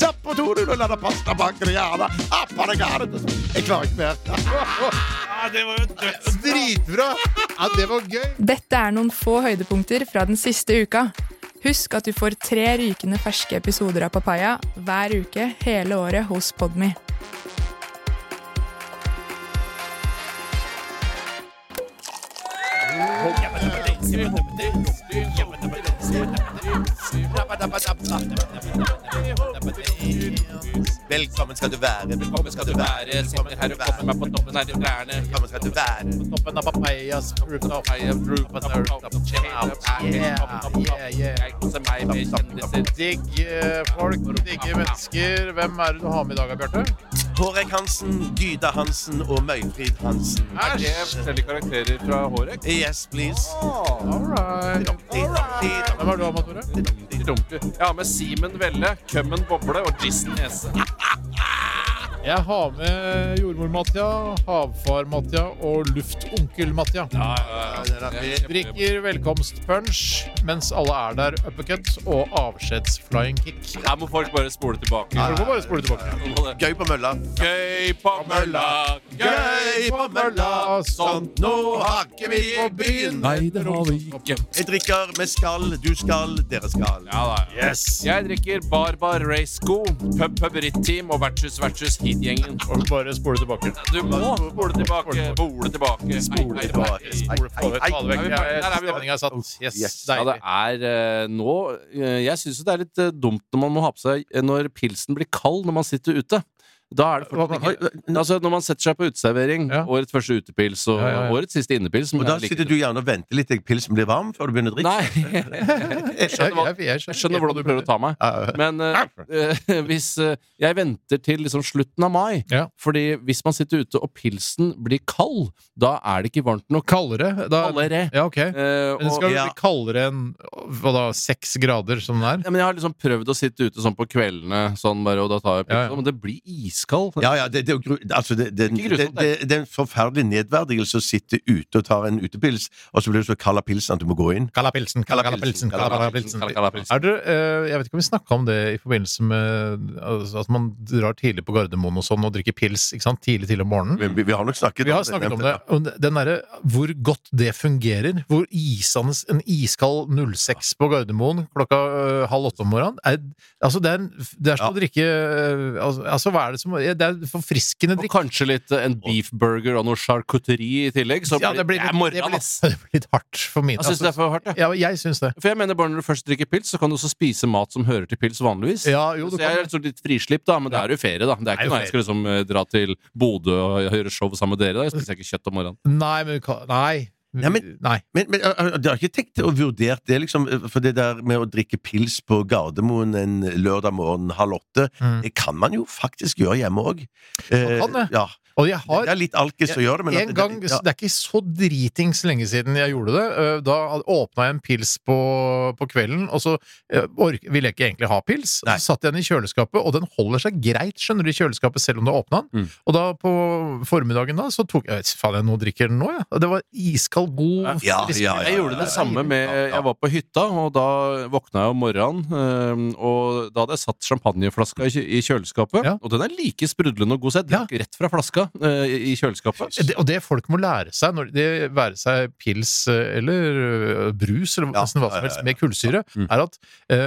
Zappatori, la pasta pancreana, appanagare. Jeg klarer ikke mer. Det var jo døds. Dritbra! Ja, det var gøy. Dette noen få høydepunkter fra den siste uka. Husk at du får 3 rykende ferske episoder av Papaya hver uke hele året hos Podme. Velkommen skal du være. Velkommen skal du være. Sitter her og kommer meg på toppen her i trærne. Velkommen skal du være. På toppen av papayas rooftop. Jeg koser meg med kjendiser. Digg folk, digge mennesker. Hvem det du har med i dag, Bjarte? Hårek Hansen, Gyda Hansen og Møyfrid Hansen. Det forskjellige karakterer fra Hårek? Yes, please. All right. Hvem du har med, Tore? Ja, med Simen Velle, Kømmen Boble og Gissen Ese. Jeg har med jordmor-Matja, havfar-Matja og luftonkel-Matja. Drikker velkomstpunch, mens alle der uppercut og avskjeds-flying kick. Her må folk bare spole tilbake. Du må bare spole tilbake. Gøy på mølla. Gøy på mølla, Gøy på mølla. Sånt nå har ikke vi på byen. Nei, det har vi ikke. Jeg drikker med skall, du skal, dere skal. Ja da. Yes. Jeg drikker Barbar Race Go, Pub-Ritt-team og Vertshus Hit-gjengen. Og bare spole tilbake. Du må spole tilbake. Spole tilbake. Spole tilbake. Ta det vekk. Stemningen satt. Yes, Ja, det deilig. nå jeg synes jo det litt dumt når man må ha på seg når pilsen blir kald når man sitter ute. Da det altså når man setter seg på uteservering, årets første utepils og årets siste innepils. Og da sitter du gjerne og venter litt til pilsen blir varm før du begynner å drikke. Nei, jeg skjønner hvordan du prøver å ta meg. Men hvis jeg venter til liksom slutten av mai, fordi hvis man sitter ute og pilsen blir kald, da det ikke varmt nok. Kaldere? Kaldere. Ja, ok. Men det skal bli kaldere enn, hva da, 6 grader som det Ja, men jeg har liksom prøvd å sitte ute sånn på kveldene, sånn bare, og da tar jeg pilsen, men det blir iskald. Ja, det er en forferdelig nedverdigelse å sitte ute og ta en utepils, og så blir det så kald av pilsen at du må gå inn. Kalla pilsen. Jeg vet ikke om vi snakket om det i forbindelse med at man drar tidlig på Gardermoen og sånn, og drikker pils, ikke sant, tidlig om morgenen. Vi har nok snakket om det. Og den derre, hvor godt det fungerer, hvor en iskald 06 på Gardermoen klokka 7:30 om morgenen, altså det som å drikke, altså hva det som det forfriskende drikk. Og kanskje litt en beefburger og noe charcuterie i tillegg. Så det blir litt hardt for min. Jeg synes det for hardt, ja. Jeg synes det. For jeg mener bare når du først drikker pils, så kan du også spise mat som hører til pils vanligvis. Ja, jo, så jeg liksom litt frislipp da, men det jo ferie da. Det ikke noe jeg skal liksom dra til Bodø og gjøre show sammen med dere da. Jeg spiser ikke kjøtt om morgenen. Nei. Men du har ikke tenkt å vurdere det liksom, for det der med å drikke pils på Gardermoen en lørdag morgen 7:30, det kan man jo faktisk gjøre hjemme også. Man kan det. Ja. Og jeg har det litt alkis å gjøre det, men en gang, det ikke så dritings lenge siden jeg gjorde det. Da åpnet jeg en pils på kvelden, og så ville jeg ikke egentlig ha pils. Så satt jeg den i kjøleskapet, og den holder seg greit, skjønner du, i kjøleskapet selv om du åpnet den. Og da på formiddagen da, så tok jeg, faen, nå drikker den nå, ja. Og det var iskald, god Jeg gjorde det samme med, jeg var på hytta, og da våknet jeg om morgenen, og da hadde jeg satt champagneflaska i kjøleskapet, og den like sprudlende og god, så jeg drakk rett fra flaska i kjøleskapet. Og det folk må lære seg, når det være seg pils eller brus, eller nesten hva som helst med kullsyre, at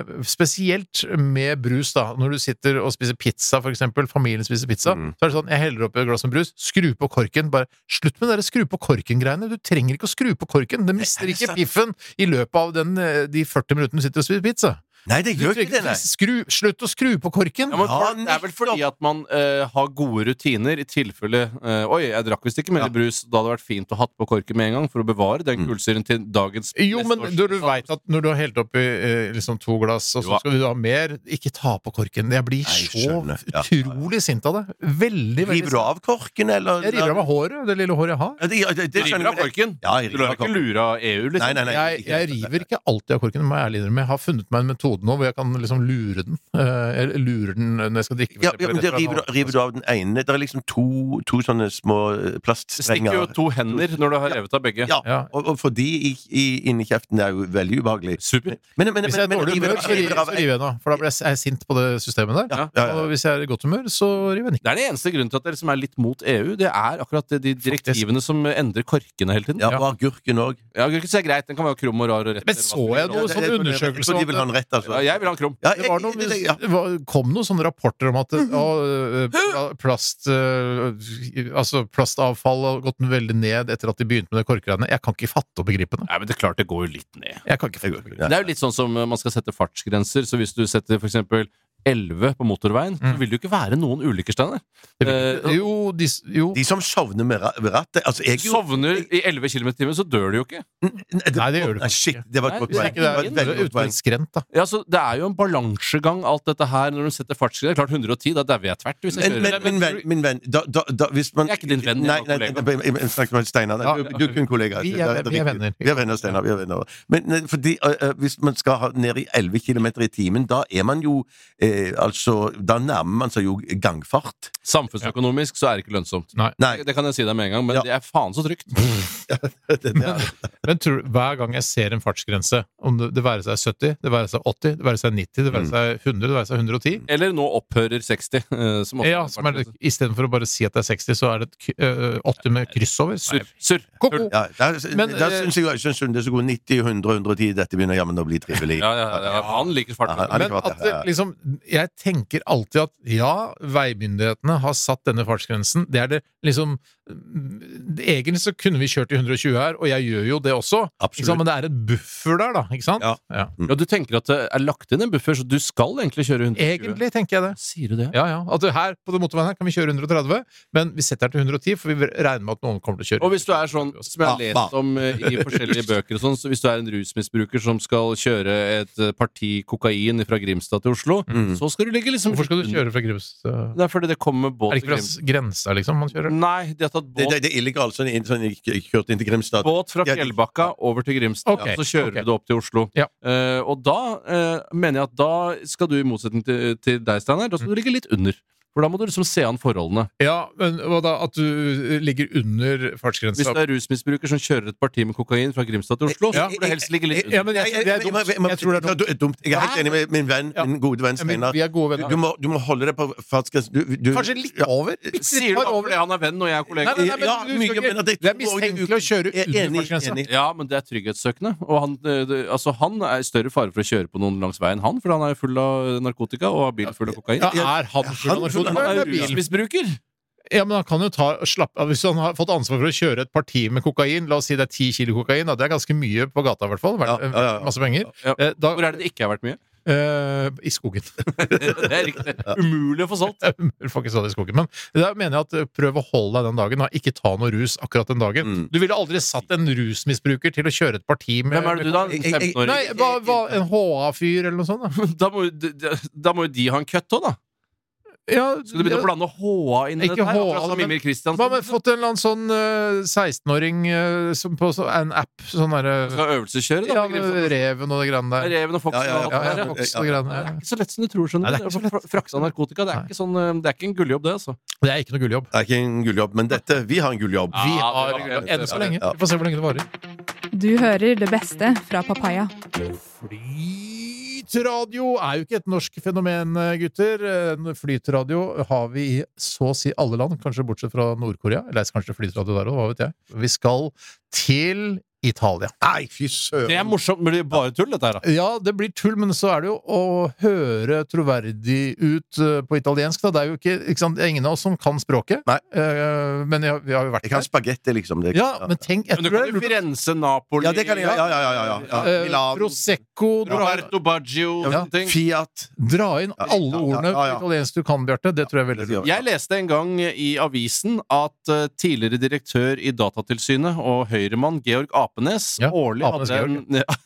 spesielt med brus da, når du sitter og spiser pizza, for eksempel, familien spiser pizza, så det sånn, jeg heller opp i et glass med brus, skru på korken, bare slutt med dere skru på korken-greiene, du trenger ikke å skru på korken, det mister ikke piffen i løpet av de 40 minuttene du sitter og spiser pizza. Nei, det gjør ikke det, nei. Slutt å skru på korken. Ja, det vel fordi at man har gode rutiner i tilfelle oi, jeg drakk visst ikke mer brus, da hadde det vært fint å hatt på korken med en gang for å bevare den kullsyren til dagens Jo, men du vet at når du har helt oppi liksom 2 glass, og så skal du ha mer, ikke ta på korken. Jeg blir så utrolig sint av det. Veldig, veldig. River du av korken, eller? Jeg river av meg håret, det lille håret jeg har. Du river av korken? Ja, du har ikke lura av EU, liksom? Nei. Jeg river ikke alltid av korken, må jeg ærlig innrømme. Jeg har funnet meg en metode metode nå hvor jeg kan liksom lure den. Jeg lurer den når jeg skal drikke. Ja, men det river du av den ene. Det liksom to sånne små plaststrenger. Det stikker jo 2 hender når du har revet av begge. Ja, og for de inni kjeften er jo veldig ubehagelig. Super. Hvis jeg er dårlig humør, så river jeg nå. For da blir jeg sint på det systemet der. Og hvis jeg er i godt humør, så river jeg ikke. Det er det eneste grunnen til at dere som er litt mot EU. Det er akkurat de direktivene som endrer korkene hele tiden. Ja, og agurken også. Ja, agurken er greit. Den kan være krum og rar og rett. Men så jeg noen sånne undersøkelser? Så de vil ha en rett, altså. Ja, jeg vil ha en krum. Det kom noen sånne rapporter om at plastavfall har gått veldig ned etter at de begynte med det korkgreiene. Jeg kan ikke fatte og begripe det. Nei, men det er klart det går jo litt ned. Jeg kan ikke fatte og begripe det. Det er jo litt sånn som man skal sette fartsgrenser, så hvis du setter for eksempel 11 på motorveien, så vil det jo ikke være noen ulykker, Steiner. De som sovner med rattet altså, sovner i 11 km/t, så dør de jo ikke. Nei, det gjør du ikke. Shit, det var et godt poeng. Det er utvalgsgrent, da. Ja, så det er jo en balansegang, alt dette her, når du setter fartsgrenser. Klart 110, da dauer jeg tvert hvis jeg kjører. Min venn, hvis man... Jeg er ikke din venn, jeg er kollega. Jeg snakker med Steinar. Du er kun kollega. Vi er venner. Vi er venner, Steinar. Men fordi hvis man skal ha ned i 11 km/t, da er man jo da nærmer man seg jo gangfart. Samfunnsøkonomisk så er det ikke lønnsomt. Nei. Det kan jeg si deg med en gang, men det er faen så trygt. Men tror du, hver gang jeg ser en fartsgrense, om det være seg 70, det være seg 80, det være seg 90, det være seg 100, det være seg 110 Eller nå opphører 60 i stedet for å bare si at det er 60, så er det 80 med kryss over. Surr. Ja, der synes jeg det er så god 90, 100, 110, dette begynner jammen å bli trivelig. Ja, han liker fart. Men at liksom, jeg tenker alltid at veimyndighetene har satt denne fartsgrensen. Det er det liksom egentlig så kunne vi kjørt i 120 her, og jeg gjør jo det også. Men det er et buffer der, da, ikke sant? Ja, du tenker at det er lagt inn en buffer, så du skal egentlig kjøre 120? Egentlig tenker jeg det. Sier du det? Ja. At her på den motorveien her kan vi kjøre 130, men vi setter til 110, for vi regner med at noen kommer til å kjøre. Og hvis du er sånn, som jeg har lest om i forskjellige bøker og sånn, så hvis du er en rusmisbruker som skal kjøre et parti kokain fra Grimstad til Oslo, så skal du ligge liksom... Hvorfor skal du kjøre fra Grimstad? Det er fordi det kommer båt til Grimstad. Er det ikke fra grensa, liksom, man kjører? Nei, de har tatt båt. Det er illegalt, sånn kjørt inn til Grimstad. Båt fra Fjellbakka over til Grimstad, så kjører du opp til Oslo. Og da mener jeg at da skal du i motsetning til deg, Steiner, da skal du ligge litt under. For da må du liksom se an forholdene. Ja, men hva da? At du ligger under fartsgrensa? Hvis du er rusmisbruker som kjører et parti med kokain fra Grimstad til Oslo, så må du helst ligge litt under. Ja, men det er dumt. Jeg tror det er dumt. Jeg er helt enig med min venn, min gode venn Steinar. Vi er gode venner. Du må holde deg på fartsgrensa. Kanskje litt over? Sier du over det han er venn og jeg er kollega? Nei, det er mistenkelig å kjøre under fartsgrensa. Ja, men det er trygghetssøkende. Og han er i større fare for å kjøre på noen langs veien, for han er full av narkotika og har bil full av kokain. Ja, er han full av narkotika? Han er rusmisbruker. Ja, men han kan jo slappe av. Hvis han har fått ansvar for å kjøre et parti med kokain, la oss si det er 10 kilo kokain, det er ganske mye på gata i hvert fall, masse penger. Hvor er det ikke har vært mye? I skogen. Det er riktig. Umulig å få solgt. Umulig å få ikke solgt i skogen. Men da mener jeg at prøv å holde deg den dagen, ikke ta noe rus akkurat den dagen. Du ville aldri satt en rusmisbruker til å kjøre et parti med... Hvem er det du da? 15-åring? Nei, en HA-fyr eller noe sånt da må jo de ha en køtt også da. Ja, skal du begynne å blande HA inn i dette her? Hva med fått en eller annen sånn 16-åring på en app sånn der... Skal øvelseskjøre da? Ja, Reven og det grann der. Reven og Fox og Fox og grann. Det er ikke så lett som du tror, skjønner du. Fraksa narkotika, det er ikke en gulljobb det, altså. Det er ikke noe gulljobb. Det er ikke en gulljobb, men vi har en gulljobb. Vi har en gulljobb. Enn så lenge. Vi får se hvor lenge det varer. Du hører det beste fra Papaya. Flytradio er jo ikke et norsk fenomen, gutter. Flytradio har vi i så å si alle land, kanskje bortsett fra Nord-Korea. Eller kanskje flytradio der også, hva vet jeg. Vi skal til Italia. Nei, fy søren. Det er morsomt, men det er bare tull, dette her da. Ja, det blir tull, men så er det jo å høre troverdig ut på italiensk, da. Det er jo ikke sant, det er ingen av oss som kan språket. Nei. Men vi har jo vært der. Jeg kan spagetti, liksom. Det, ja, men tenk... Men du kan jo Firenze, Napoli... Ja, det kan jeg, ja. Prosecco... Roberto Baggio... Ja. Fiat... Dra inn alle ordene på italiensk du kan, Bjarte. Det tror jeg er veldig fint. Jeg leste en gang i avisen at tidligere direktør i Datatilsynet og høyremann Georg Apenes årlig hadde en...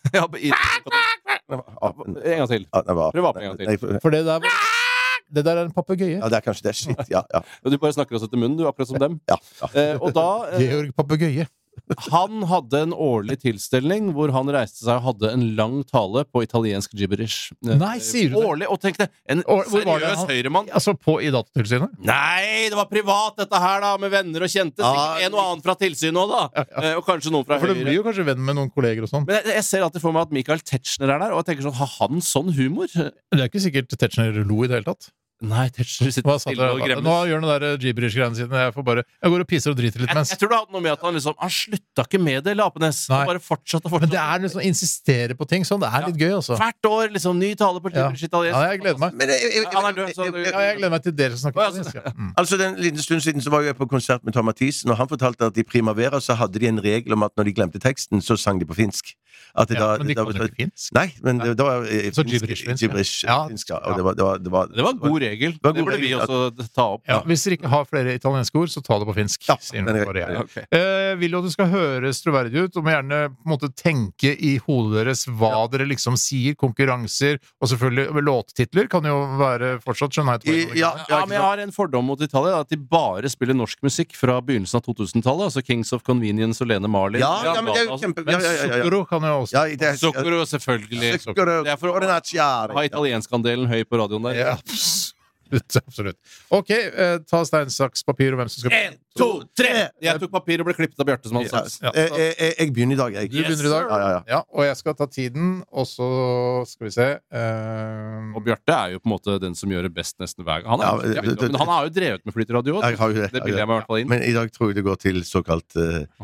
En gang til. Prøv Apen en gang til. For det der er en papegøye. Ja, det er kanskje det. Shit, ja. Du bare snakker oss etter munnen, du, akkurat som dem. Ja. Og da... Georg papegøye. Han hadde en årlig tilstelning hvor han reiste seg og hadde en lang tale på italiensk gibberish. Nei, sier du det? Årlig, og tenkte, en seriøs høyremann. Altså i Datatilsynet? Nei, det var privat dette her da, med venner og kjente. Sikkert en og annen fra tilsynet også da. Og kanskje noen fra For Høyre. du blir jo kanskje venn med noen kolleger og sånn. Men jeg ser alltid for meg at Michael Tetzschner der, og jeg tenker sånn, har han sånn humor? Det ikke sikkert Tetzschner lo i det hele tatt. Nei, Tetzschner sitter stille og gremmes. Nå gjør han det der gibberish-greiene sine. Jeg går og pisser og driter litt mens. Jeg tror det hadde noe med at han slutta ikke med det, Lapenes. Han bare fortsatte. Men det er liksom insistere på ting sånn. Det er litt gøy, altså. Hvert år, liksom, ny tale på gibberish italiensk. Ja, jeg gleder meg. Men Han er død, så jeg gleder meg til dere som snakker italiensk. Altså, den liten stund siden så var jeg på konsert med Tom Mathisen, og han fortalte at i Primavera så hadde de en regel om at når de glemte teksten, så sang de på finsk. Men de kan jo ikke finsk. Nei, men det var gibberish-finsk. Ja, og det var en god regel. Det burde vi også ta opp. Ja, hvis dere ikke har flere italienske ord, så ta det på finsk. Ja, okay. Vil jo at det skal høres troverdig ut, og må gjerne på en måte tenke i hodet deres hva dere liksom sier, konkurranser, og selvfølgelig låttitler kan jo være fortsatt, skjønner jeg. Men jeg har en fordom mot Italia, at de bare spiller norsk musikk fra begynnelsen av 2000-tallet, altså Kings of Convenience og Lene Marlin. Ja, men det er jo kjempe... Zucchero kan jo også. Zucchero, selvfølgelig. Det er for å ha italienskandelen høy på radioen der. Ja, absolutt. Ok, ta stein, saks, papir og hvem som skal... 1, 2, 3! Jeg tok papir og ble klippet av Bjarte som hadde saks. Jeg begynner i dag, jeg. Du begynner i dag? Ja, og jeg skal ta tiden, og så skal vi se. Og Bjarte er jo på en måte den som gjør det best nesten hver gang. Men han har jo drevet med flyteradio. Det bilder jeg meg i hvert fall inn. Men i dag tror jeg det går til såkalt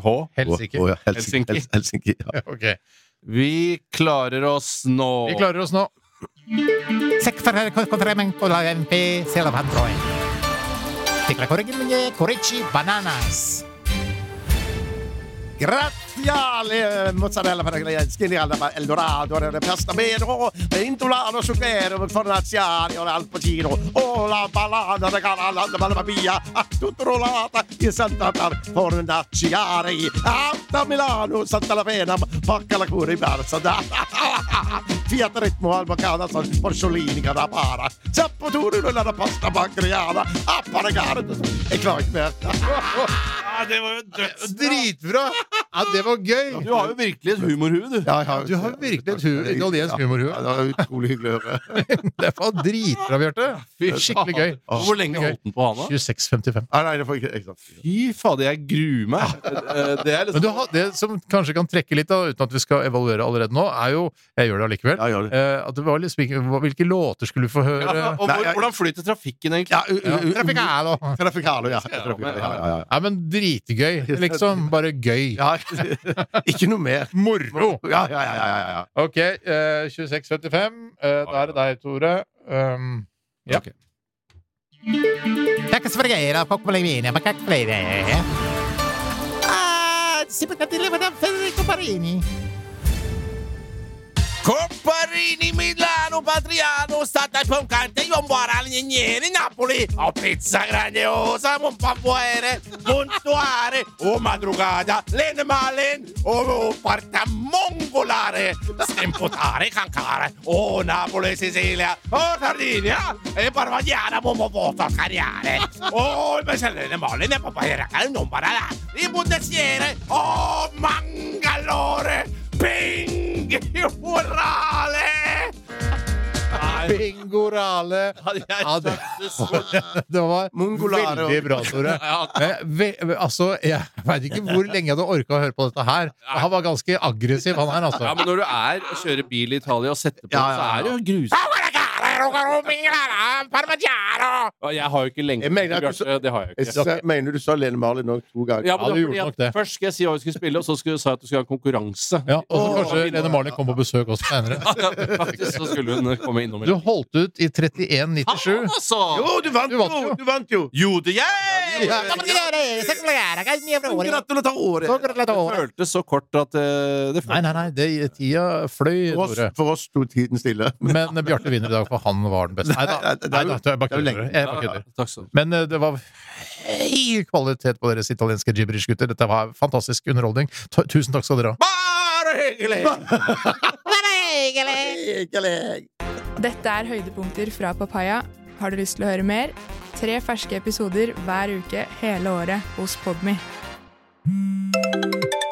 Helsinki. Ok. Vi klarer oss nå. Bananas. Graziale, mozzarella paragliana, Eldorado, pasta meno, intolano, zucchero, fornaziani, al pacino, la ballata, la mamma mia, tutto rollata, in Santa Fornaciari, da Milano, Santa Lavena, pacca la cura in Barça, Fiat Ritmo, Albacana, Porciolini, Carapara, Zappoturi, la pasta bagriana, apparagare, jeg klarer ikke mer. Det var jo døds. Dritbra! Ja, det var gøy. Du har jo virkelig et humorhue, du. Ja, du har virkelig et italiensk humorhue. Ja, det var utrolig hyggelig å høre. Det var dritbra, Bjarte. Skikkelig gøy. Hvor lenge holdt den på han da? 26,55. Nei, det får ikke sant. Fy fader, jeg gruer meg. Det er liksom... Men det som kanskje kan trekke litt da, uten at vi skal evaluere allerede nå, er jo, jeg gjør det allikevel, at det var liksom, hvilke låter skulle du få høre? Og hvordan flyter trafikken egentlig? Trafikalo, ja. Ja, men dritgøy, liksom, bare gøy. Ja, ikke noe mer. Moro. Ja. Ok, 26,55. Da er det deg, Tore. Ja. Okay. Tack så för Coccolini, ma cacklere. Si può capire da Federico Parini. Comparini, Milano, Patriano, stata poncante, io buona niente, Napoli, ho pizza grandiosa, un pavoere, puntuare, madrugada, lene malen, parta mongolare, stemputare, cancare, Napoli, Sicilia, Sardinia, e Parvagliana, vota cariare, invece lene malen, e papayera, non barala, i bundesiere, Mangalore, Ping! Pingorale! Pingorale! Ja, det var veldig bra, Tore. Altså, jeg vet ikke hvor lenge jeg hadde orket å høre på dette her. Han var ganske aggressiv, han her, altså. Ja, men når du er og kjører bil i Italia og setter på, så er det jo grusomt. Jeg har jo ikke lengt Bjarte, det har jeg ikke. Jeg mener du sa Lene Marlin nok 2 ganger. Ja, men først skal jeg si hva vi skulle spille, og så skulle du si at du skulle ha en konkurranse. Ja, og så kanskje Lene Marlin kom på besøk også senere. Faktisk, så skulle hun komme innom. Du holdt ut i 31,97. Jo, du vant jo! Gjorde jeg? Gratulerer! Det føltes så kort at det føltes. Nei, tida fløy, Tore. For oss sto tiden stille. Men Bjarte vinner i dag, for han var den beste. Nei, jeg bare kødder. Men det var høy kvalitet på deres italienske gibberish-gutter. Dette var fantastisk underholdning. Tusen takk skal dere ha. Bare hyggelig! Dette er høydepunkter fra Papaya. Har du lyst til å høre mer? 3 ferske episoder hver uke hele året hos Podme.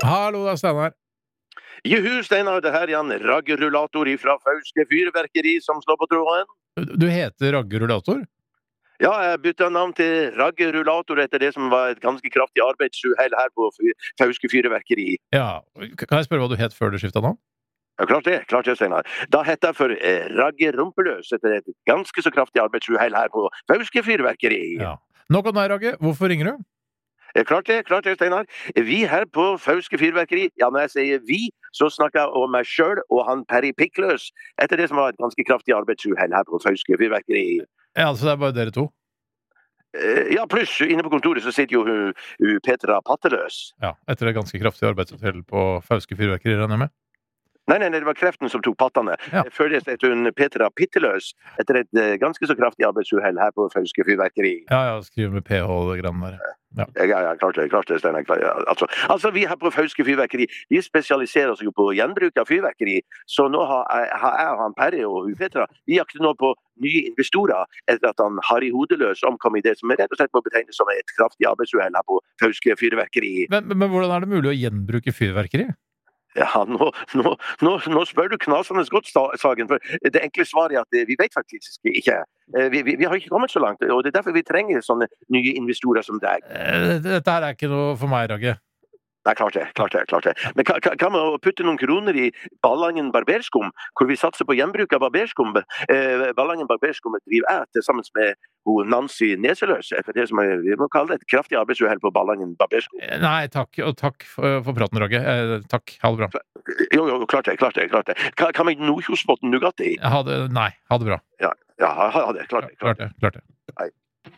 Hallo, det Steinar. Juhu, Steinar, det her Jan Raggerullator fra Fauske Fyrverkeri som slår på tråden. Du heter Raggerullator? Ja, jeg bytta navn til Raggerullator etter det som var et ganske kraftig arbeidsuhell her på Fauske Fyrverkeri. Ja, kan jeg spørre hva du het før du skiftet navn? Ja, klart det, Steinar. Da heter jeg for Ragge Rumpeløs etter et ganske så kraftig arbeidsuhell her på Fauske Fyrverkeri. Ja. Nok om deg, Ragge. Hvorfor ringer du? Klart det, Steinar. Vi her på Fauske Fyrverkeri, ja, når jeg sier vi, så snakker jeg om meg selv og han Perry Pikkløs etter det som var et ganske kraftig arbeidsuhell her på Fauske Fyrverkeri. Ja, altså det bare dere to? Ja, pluss inne på kontoret så sitter jo hun Petra Patteløs. Ja, etter et ganske kraftig arbeidsuhell på Fauske Fyrverkeri, regner jeg med? Nei, det var kreften som tok pattene. Ja. Før det heter hun Petra Pitteløs etter et ganske så kraftig arbeidsuhell her på Fauske Fyrverkeri. Ja, skriver med PH og det grann der. Ja, klart det, Steinar. Altså, vi her på Fauske Fyrverkeri, vi spesialiserer oss jo på gjenbruk av fyrverkeri, så nå har jeg og han Perry og hun Petra, vi jakter nå på nye investorer etter at han Harry Hodeløs omkom i det som rett og slett må betegnes som et kraftig arbeidsuhell her på Fauske Fyrverkeri. Men hvordan er det mulig å gjenbruke fyrverkeri? Ja, nå spør du knasende godt, Sagen, for det enkle svaret er at vi vet faktisk ikke. Vi har ikke kommet så langt, og det er derfor vi trenger sånne nye investorer som deg. Dette her er ikke noe for meg, Ragge. Nei, klart det. Men hva med å putte noen kroner i Ballangen barberskum, hvor vi satser på gjenbruk av barberskum? Ballangen barberskum driver jeg sammen med Nancy Neseløs, etter det som vi må kalle det et kraftig arbeidsuhell på Ballangen barberskum. Nei, takk, og takk for praten, Ragge. Takk, ha det bra. Jo, klart det. Hva med Nordkjosbotn Nugatti? Nei, ha det bra. Ja, ha det, klart det. Hei.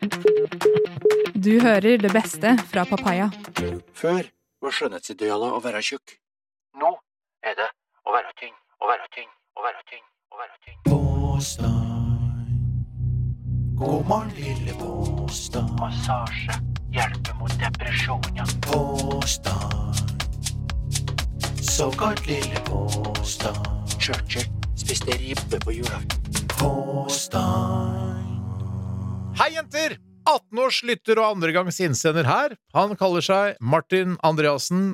Du hører det beste fra Papaya. Før var skjønnhetsidealet å være tjukk. Nå er det å være tynn, å være tynn, å være tynn, å være tynn. Påstand. God morgen, lille påstand. Massasje hjelper mot depresjoner. Påstand. Såkalt lille påstand. Churchill spiste ribbe på julaften. Påstand. Hei, jenter! 18-års lytter og andregangs innsender her. Han kaller seg Martin Andreassen,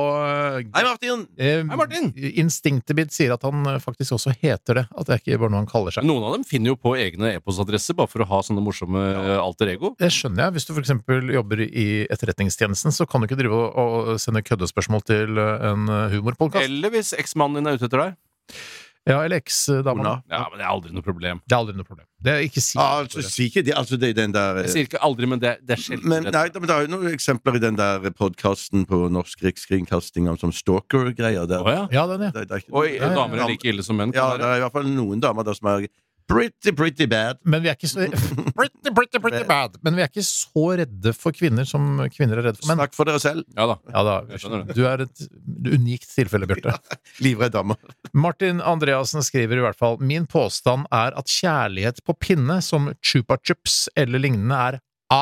og Hei, Martin! Instinktet mitt sier at han faktisk også heter det. At det er ikke bare noe han kaller seg. Noen av dem finner jo på egne e-postadresser bare for å ha sånne morsomme alter ego. Det skjønner jeg. Hvis du for eksempel jobber i etterretningstjenesten, så kan du ikke drive og sende køddespørsmål til en humorpodcast. Eller hvis eksmannen din er ute etter deg. Ja, eller eks-damen. Ja, men det er aldri noe problem. Det er aldri noe problem. Det er ikke si. Si ikke det. Altså, det er den der Jeg sier ikke aldri, men det er sjelden. Men det er jo noen eksempler i den der podcasten på Norsk Rikskringkasting om som stalker-greier der. Ja, den Oi, damer er like ille som menn. Ja, det er i hvert fall noen damer der som er pretty bad. Men vi er ikke så pretty bad. Men vi er ikke så redde for kvinner som kvinner er redde for menn. Snakk for dere selv. Ja da. Jeg skjønner det. Du er et unikt tilfelle, Bjørte. Livredd damer. Martin Andreassen skriver i hvert fall: Min påstand er at kjærlighet på pinne som chupa chups eller lignende er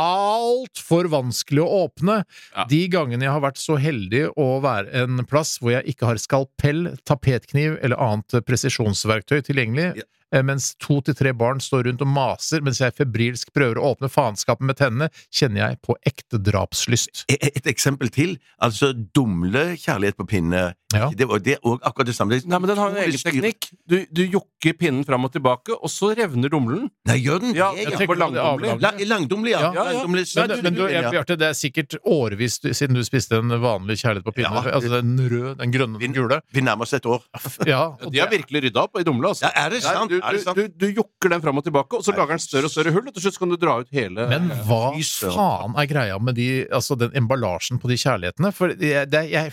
alt for vanskelig å åpne. Ja. De gangene jeg har vært så heldig å være en plass hvor jeg ikke har skalpell, tapetkniv eller annet presisjonsverktøy tilgjengelig, mens 2 til 3 barn står rundt og maser mens jeg febrilsk prøver å åpne faenskapen med tennene, kjenner jeg på ekte drapslyst. Et eksempel til, altså dumle kjærlighet på pinne. Ja. Det er også akkurat det samme. Nei, men den har en egen teknikk. Du jukker pinnen fram og tilbake, og så revner dumlen. Nei, gjør den? Ja, jeg tenker på langdumle. Langdumle, ja. Men Bjarte, det er sikkert årevis siden du spiste en vanlig kjærlighet på pinne. Ja. Altså den røde, den grønne, den gule. Vi nærmer oss et år. Ja, de har virkelig rydda opp i dumle, altså. Ja, er det sant? Du jukker den fram og tilbake, og så lager den større og større hull, og til slutt kan du dra ut hele. Men hva faen er greia med den emballasjen på de kjærlighetene? For jeg er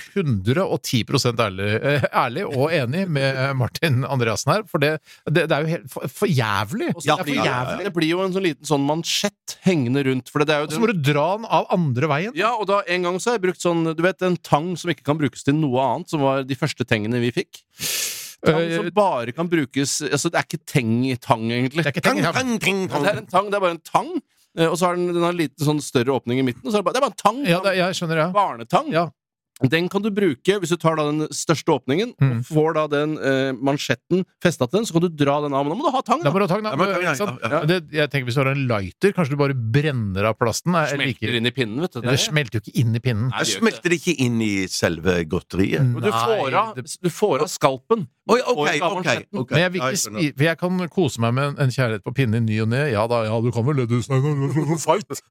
110% ærlig og enig med Martin Andreassen her, for det er jo helt for jævlig. Det blir jo en sånn liten sånn mansjett hengende rundt, for det er jo så må du dra den av andre veien. Ja, og da en gang så har jeg brukt sånn, du vet, en tang som ikke kan brukes til noe annet, som var de første tengene vi fikk. Tang som bare kan brukes. Altså, det er ikke tang egentlig. Det er ikke tang. Det er en tang, det er bare en tang. Og så har den har en liten sånn større åpning i midten, og så er det bare en tang. Ja, jeg skjønner, ja. Barnetang. Ja. Den kan du bruke hvis du tar da den største åpningen, og får da den mansjetten festet til den, så kan du dra den av. Men da må du ha tang, da. Da må du ha tang, da. Jeg tenker hvis du har en lighter, kanskje du bare brenner av plasten. Smelter inn i pinnen, vet du. Det smelter jo ikke inn i pinnen. Jeg smelter det ikke inn i selve godteriet. Men du får av skalpen. Men jeg vil ikke for jeg kan kose meg med en kjærlighet på pinne i ny og ne. Ja da, du kan vel det, du snakker fight.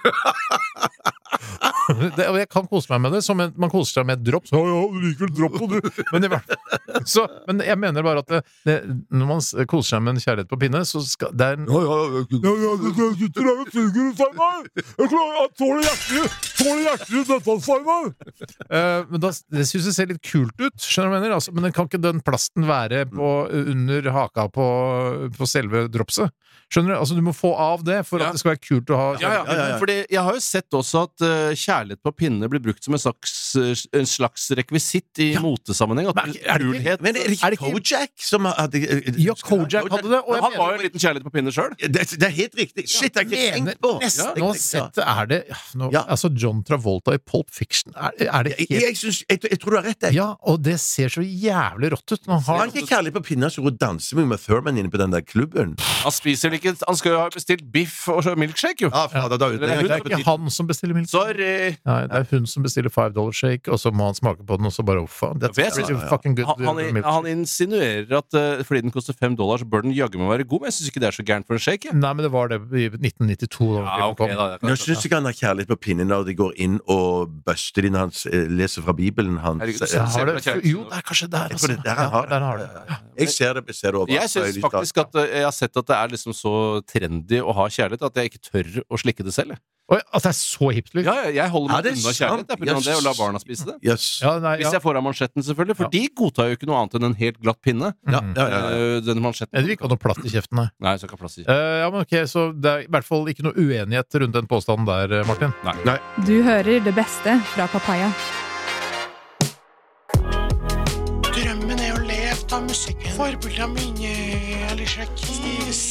Og jeg kan kose meg med det som man koser seg med et dropp. Så, ja, du liker vel dropp på, du. Men jeg mener bare at når man koser seg med en kjærlighet på pinne, så skal det er en gutter er jo trygger, Steinar! Jeg tåler hjertelig dette, Steinar! Men det synes jeg ser litt kult ut, skjønner du hva jeg mener? Altså, men kan ikke den plasten være under haka på selve dropset? Skjønner du? Altså, du må få av det for at det skal være kult å ha. Fordi jeg har jo sett også at kjærlighet på pinne blir brukt som en slags rekvisitt i motesammenheng. Men er det ikke Kojak som hadde Ja, Kojak hadde det. Og han var jo en liten kjærlighet på pinne selv. Det er helt riktig. Shit, jeg har ikke tenkt på. Nå har sett det altså John Travolta i Pulp Fiction er det Jeg tror du har rett. Ja, og det ser så jævlig rått ut. Har han ikke kjærlighet på pinne som danser med Thurman inne på den der klubben? Han spiser ikke. Han skal jo ha bestilt biff og milkshake, jo. Det er ikke han som bestiller milkshake. Sorry! Nei, det er hun som bestiller $5 shake, og så må han smake på den, og så bare fucking good milkshake. Han insinuerer at fordi den koster $5, så bør den jagge med å være god, men jeg synes ikke det er så gærent for en shake. Nei, men det var det i 1992. Nå synes ikke han har kjærlighet på pinnen når de går inn og buster inn hans, leser fra Bibelen hans. Jo, det er kanskje der, altså. Der har det. Jeg ser det over. Jeg synes faktisk at jeg har sett at det er liksom så trendy å ha kjærlighet at jeg ikke tør å slikke det selv. At det er så hipt, liksom? Ja, jeg holder meg unna kjærlighet på grunn av det, og la barna spise det. Hvis jeg får av mansjetten, selvfølgelig, for de godtar jo ikke noe annet enn en helt glatt pinne. Den mansjetten. Det vil ikke ha noe platt i kjeften, nei. Nei, så ikke ha plass i kjeften. Ja, men ok, så det er i hvert fall ikke noe uenighet rundt den påstanden der, Martin. Nei. Du hører det beste fra Papaya. Drømmen er å leve av musikken. Forbildene mine er Alicia Keys,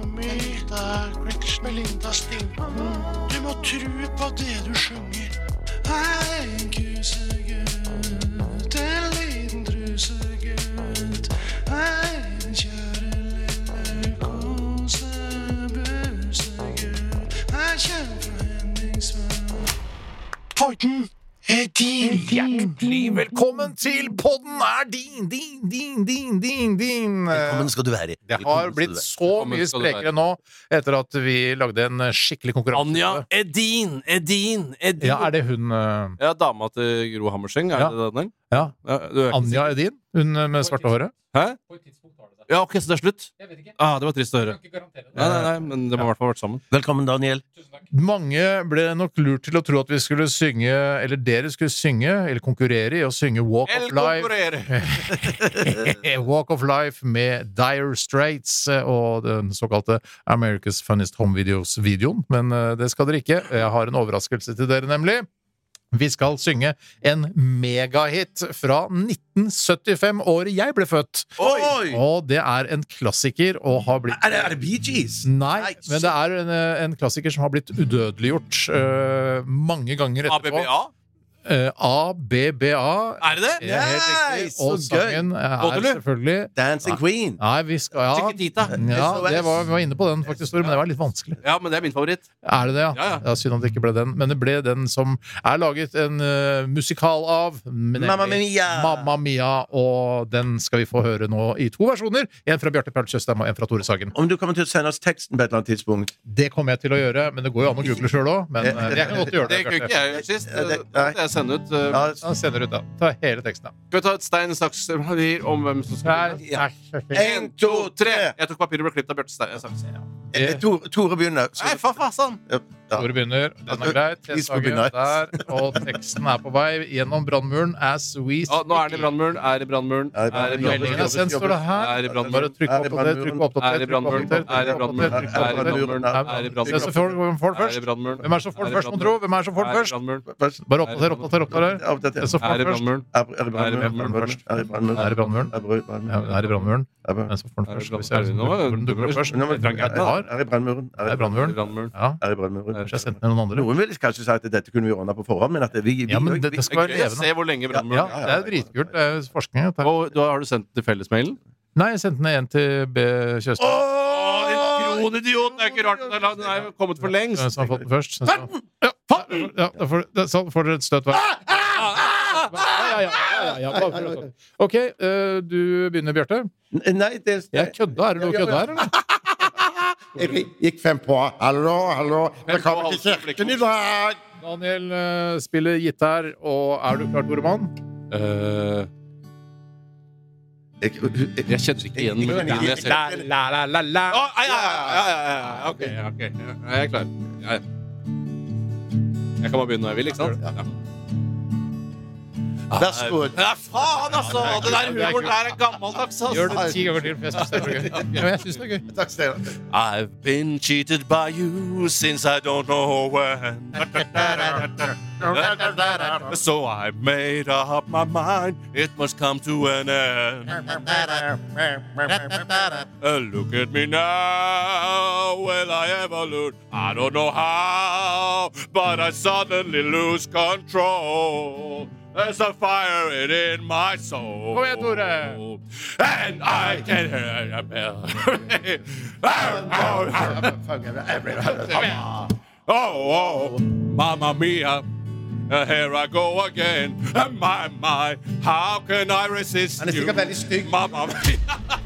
Melinda Stinton. Du må tro på det du synger. Hei, en kusegutt, en liten trusegutt. Hei, en kjære lille kosebusegutt. Jeg kommer fra Henningsvær. Podden er din. Hjertelig velkommen til podden er din. Velkommen skal du være. Det har blitt så mye sprekere nå etter at vi lagde en skikkelig konkurranse. Anja Edin. Ja, er det hun Ja, dama til Gro Hammerseng, er det den? Ja. Anja Edin, hun med svarte håret. Hæ? Ja, ok, så det er slutt? Jeg vet ikke. Det var trist å høre. Nei, men det må i hvert fall ha vært sammen. Velkommen, Daniel. Mange ble nok lurt til å tro at vi skulle synge, eller dere skulle synge, eller konkurrere i å synge Walk of Life. Walk of Life med Dire Straits og den såkalte America's Funniest Home Videos-videoen. Men det skal dere ikke. Jeg har en overraskelse til dere, nemlig. Vi skal synge en megahit fra 1975, året jeg ble født. Oi! Og det er en klassiker og har blitt... Er det Bee Gees? Nei, men det er en klassiker som har blitt udødeliggjort mange ganger etterpå. ABBA? ABBA. Er det det? Ja, helt riktig. Og sangen er selvfølgelig Dancing Queen. Nei, vi skal Chiquitita. Ja, vi var inne på den faktisk, men det var litt vanskelig. Ja, men det er min favoritt. Er det det, Ja. Ja, synd at det ikke ble den. Men det ble den som er laget en musikal av, Mamma Mia. Mamma Mia, og den skal vi få høre nå i 2 versjoner. En fra Bjarte Perl Tjøstheim og en fra Tore Sagen. Om du kommer til å sende oss teksten på et eller annet tidspunkt? Det kommer jeg til å gjøre, men det går jo an å google selv også. Men jeg kan godt gjøre det. Det kunne ikke jeg gjort sist. Jeg sender ut Ja, sender ut da. Ta hele teksten da. Skal vi ta et stein, saks, papir om hvem som skal Ja. 1, 2, 3 Jeg tok papir og ble klippet av Bjarte Stein saks. Tore begynner. Nei, faen. Tore begynner, den er greit. Tjøshagen der, og teksten er på vei gjennom brannmuren as we speak. Nå er det i brannmuren, er i brannmuren. Meldingen er sendt, står det her. Er i brannmuren. Bare trykk på oppdater, trykk på oppdater, Er i brannmuren. Er i brannmuren. Er i brannmuren. Er i brannmuren. Så får du først. Hvem er det som får det først, må tro? Hvem er det som får det først? Bare oppdater. Så får Er i du først. brannmuren. Er i brannmuren. Er i brannmuren. Er i brannmuren. Er i brannmuren. Den som får den først. Hvis jeg dukker opp først. Er i brannmuren. Er i brannmuren. Ja. Er i brannmuren. Kanskje jeg sendte ned noen andre. Noen vil kanskje si at dette kunne vi ordne på forhånd, men at vi Ja, men det skal være levende. Se hvor lenge brannmuren Ja, det er dritkult. Det er forskning. Og da har du sendt til fellesmailen? Nei, jeg sendte ned en til B. Kjøstheim. Din kronidiot! Det er ikke rart den er kommet for lengst. Som har fått den først. Ja, da får dere et støt hver. Ja. Ok, du begynner, Bjarte. Nei, det Jeg kødda. Er det noe kødda her, eller? Jeg gikk 5 på. Hallo. Velkommen til kirken i dag. Daniel spiller gitar, og er du klar, Toremann? Jeg kjenner ikke igjen musikken jeg ser. La. Ja. Ok. Jeg er klar. Jeg kan bare begynne når jeg vil, ikke sant? Ja. Vær så god. Ja, faen, altså! Det der humoren der er gammeldags, altså. Gjør det 10 ganger til, for jeg synes det er gøy. Ja, jeg synes det er gøy. Takk skal du ha. I've been cheated by you since I don't know when. So I made up my mind, it must come to an end. Look at me now, will I ever lose? I don't know how, but I suddenly lose control. There's a fire in my soul. Kom igjen, Tore. And I can hear a bell. Oh, mamma mia. Here I go again. My, how can I resist Han sikkert veldig stygg. Mamma mia.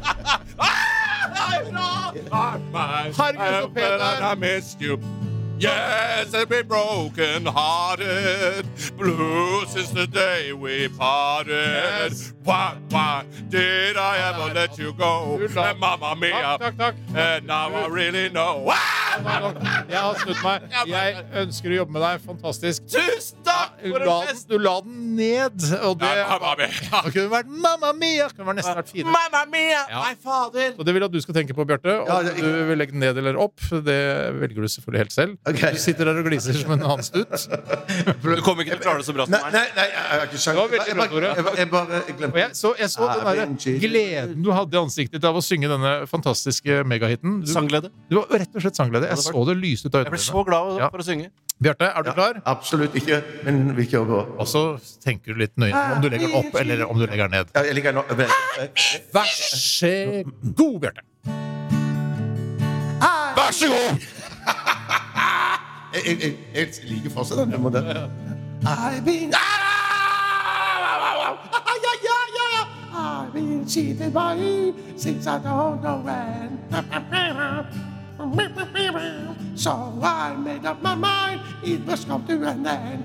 Herregud, så pen det er. I missed you. Yes, I've been broken-hearted, blue since the day we parted. Yes. Why did I ever let you go? Mamma mia, Takk. and now I really know. Jeg har snutt meg. Jeg ønsker å jobbe med deg. Fantastisk. Tusen takk for en fest! Du la den ned, og det Mamma mia. det kunne vært Mamma Mia. Det kunne nesten vært fint. Mamma mia, Ja. my father. Så det vil jeg at du skal tenke på, Bjarte. Om du vil legge den ned eller opp, det velger du selvfølgelig helt selv. Okay. Du sitter der og gliser som en handstutt. Du kommer ikke til å klare det så bra som meg. Nei, jeg har ikke Det var veldig bra, Tore. Jeg glemte Og jeg så den der gleden du hadde i ansiktet ditt av å synge denne fantastiske megahiten. Sangglede. Du var rett og slett sangglede. Jeg så det lyste ut av Jeg ble øynene. så glad Ja. for å synge. Bjarte, er du klar? Absolutt ikke, men vi kjører på. Og så tenker du litt nøye om du legger den opp, eller om du legger den ned. Ja, jeg liker nå. Vær så god, Bjarte. Vær så god! Jeg liker fortsatt den. I've been I've been cheated by you since I don't know when. So I made up my mind, it must come to an end.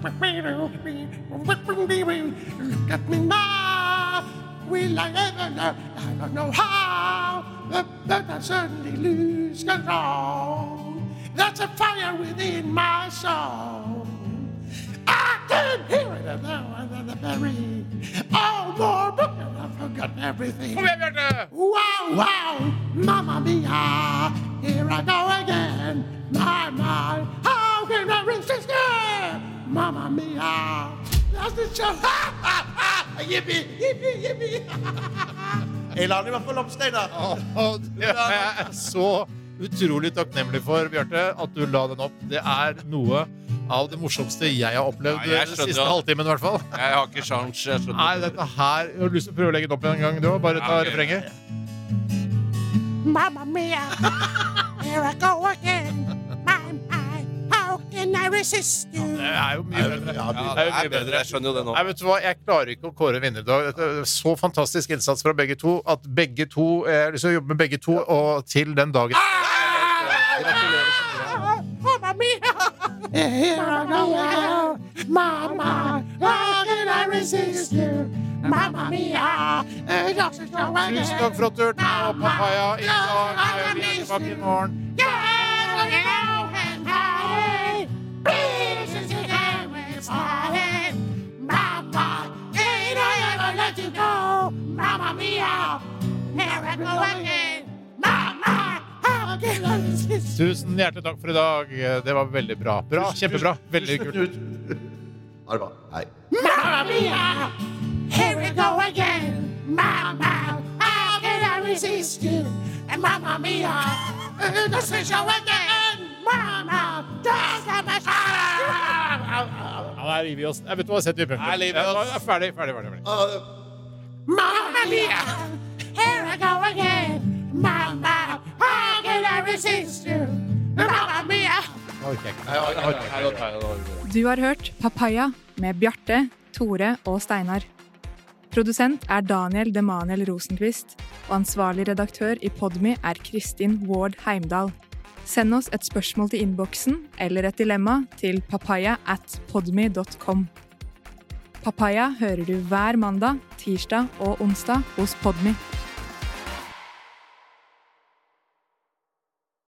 Look at me now, will I ever learn? I don't know how, but I certainly lose control. That's a fire within my soul. I can hear it in the very. Oh, more, I've forgotten everything. Kom igjen, Bjarte! Wow, Mamma Mia, here I go again. My, how can I resist it? Mamma Mia, that's the show. Yippie. Jeg lar den i hvert fall opp, Steinar. Jeg er så utrolig takknemlig for, Bjarte, at du la den opp. Det er noe av det morsomste jeg har opplevd Ja, jeg den skjønner siste det. halvtimen, i hvert fall. Jeg har ikke sjans, jeg skjønner. Nei, dette her Jeg har lyst til å prøve å legge den opp en gang, du òg. Bare ta Ja, ok. refrenget. Mamma mia, here I go again. My, how can I resist you? Det er jo mye bedre. Ja, Det det er bedre, jeg skjønner jo det nå. Nei, vet du hva? Jeg klarer ikke å kåre vinner i dag. Dette er så fantastisk innsats fra begge to at begge to jeg har lyst til å jobbe med begge to, og til den dagen Gratulerer så mye. Mamma mia, Here I go again. Mama, how can I resist you? Mamma Mia, just as strong again. Tusen takk for at du hørte på Papaya i dag. Vi er tilbake i morgen. Mamma Mia, here I go again. Mama, how can I resist you? Tusen hjertelig takk for i dag. Det var veldig bra. Kjempebra. Veldig kult. Ha det bra. Hei. Mamma Mia, here we go again. Mama, how can I resist resist you. And Mamma Mia, the switch again. Mamma, that's the best. Der river vi oss. Jeg vet hva, setter vi punktum. Ferdig. Mamma Mia, here I go again. Mamma, how can I resist you? Mamma Mia. Du har hørt Papaya med Bjarte, Tore og Steinar. Produsent er Daniel Demanuel Rosenqvist, og ansvarlig redaktør i Podmy er Kristin Ward Heimdal. Send oss et spørsmål til innboksen eller et dilemma til papaya@podmy.com. Papaya hører du hver mandag, tirsdag og onsdag hos Podmy.